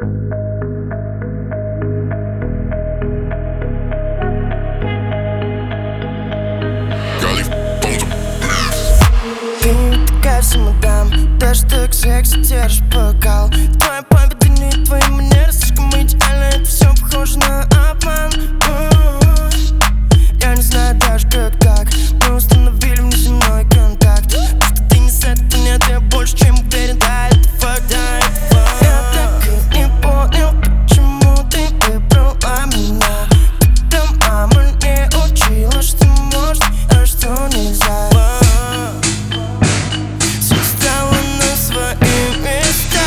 Ты такая всем отдам, даже ты к сексе держишь бокал. Твоя победа не твои манеры, слишком идеально, это все похоже на обман. Я не знаю даже как мы установили внеземной контакт. Просто ты не с этой планеты, я больше чем уверен, да, это факт, да, это факт. Я так и не понял, почему ты выбрала меня. Когда мама не учила, что можно, а что нельзя. Все стало на свои места,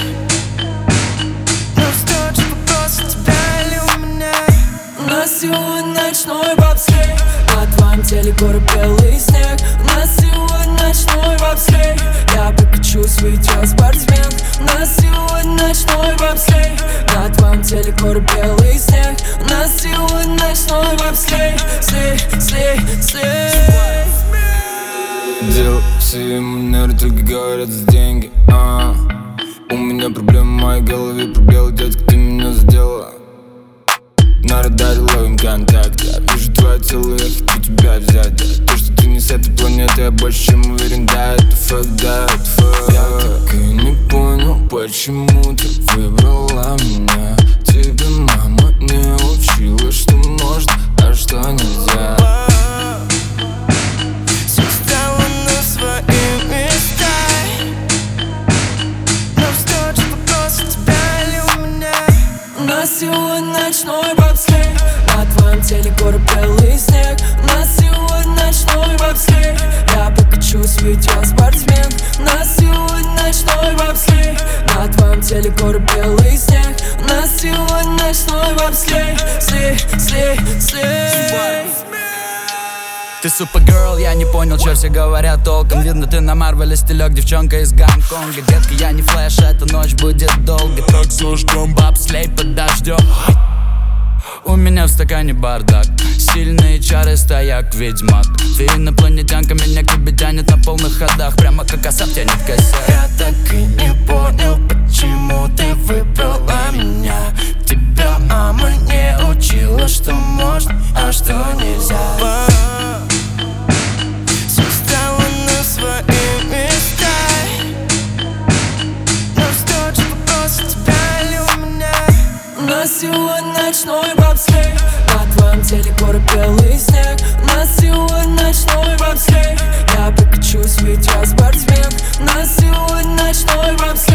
но столько вопросов, тебя или у меня. У нас сегодня ночной бобслей, на твоем теле горы белый снег. У нас сегодня ночной бобслей, я покачусь, видеоспортсмен. У нас сегодня ночной бобслей, на твоем теле горы белый снег. У нас сегодня ночной бобслей, слей. Дело все манеры, только говорят за деньги. У меня проблемы в моей голове, пробелы, детка, ты меня задела. На радаре ловим контакт, я вижу твое тело, я хочу тебя взять. То, что ты не с этой планеты, я больше чем уверен, да, это факт, да, это факт. Я так и не понял, почему ты выбрала меня. Тебя мама не учила, что можно, а что нельзя. Все стало на свои места, но столько вопросов, тебя или у меня. У нас сегодня ночной бобслей, на твоем теле горы белый снег. У нас сегодня ночной бобслей, я покачусь, видеоспортсмен. У нас сегодня ночной бобслей, на твоем теле горы белый снег. У нас сегодня ночной бобслей, слей. Ты супергерл, я не понял, что все говорят толком. Видно, ты на Марвеле стилек, девчонка из Гонконга. Детка, я не флэш, эта ночь будет долго. Так зажгем бобслей под дождем. У меня в стакане бардак, сильные чары, стояк, ведьмак. Ты инопланетянка, меня к тебе тянет на полных ходах, прямо как осап тянет косяк. Я так и не понял, почему ты выбрала меня. Тебя мама не учила, что можно, а что нельзя. Все стало на свои места, но столько вопросов, тебя или у меня. У нас сегодня ночной бобслей, на твоем теле горы белый снег. У нас сегодня ночной бобслей, я покачусь, видеоспортсмен. У нас сегодня ночной бобслей.